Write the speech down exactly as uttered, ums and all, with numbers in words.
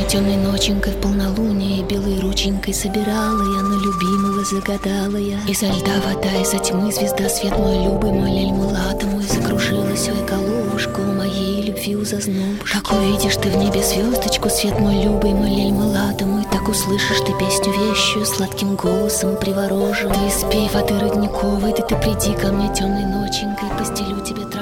темной ноченькой в полнолуние белой рученькой собирала я на любимого, загадала я. Изо льда вода, изо тьмы звезда, свет мой любый, мой лель мулата мой, закружилась ой головушка у моей любви у зазнобушки. Как увидишь ты в небе звездочку, свет мой любый, мой лель мулата мой, так услышишь ты песню вещую сладким голосом приворожен. Ты испей воды родниковой, да ты приди ко мне темной ноченькой, постелю тебе траву